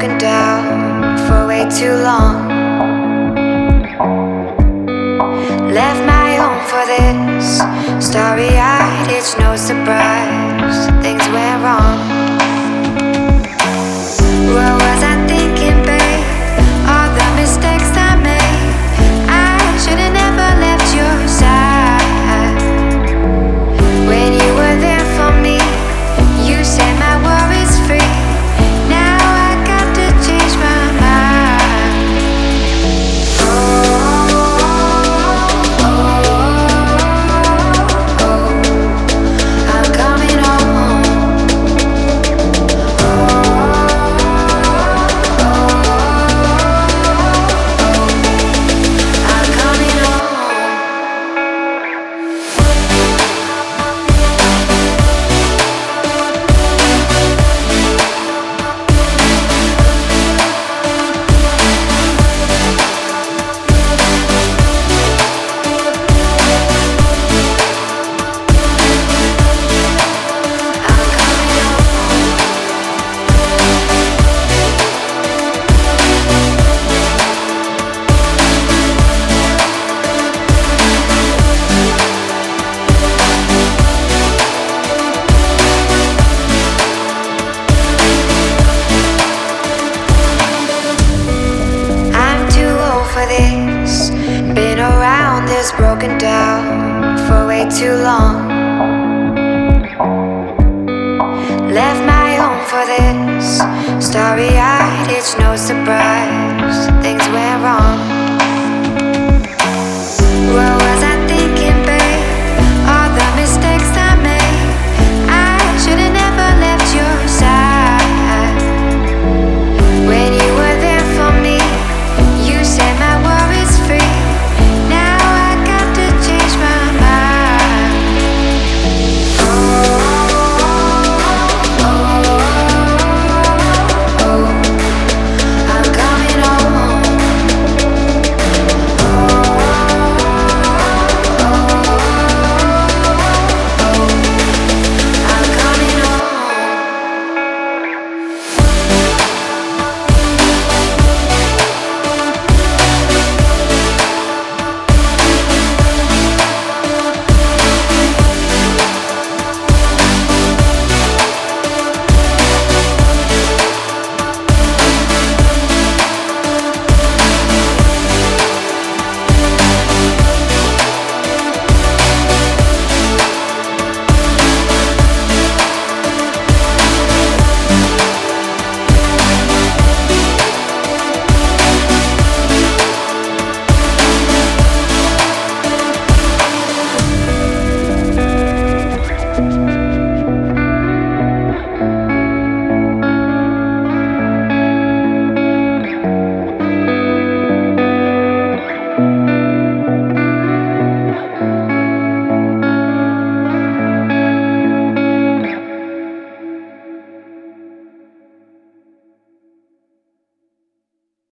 broken down for way too long. Left my home for this, starry-eyed, it's no surprise things went wrong. What was I thinking, babe? All the mistakes I made, I should've never left your side. When you were there for me, you set my worries free. Now I got to change my mind. I'm coming home. I'm coming home. I'm too old for this. Been around this, broken down for way too long. Left my home for this, starry-eyed, it's no surprise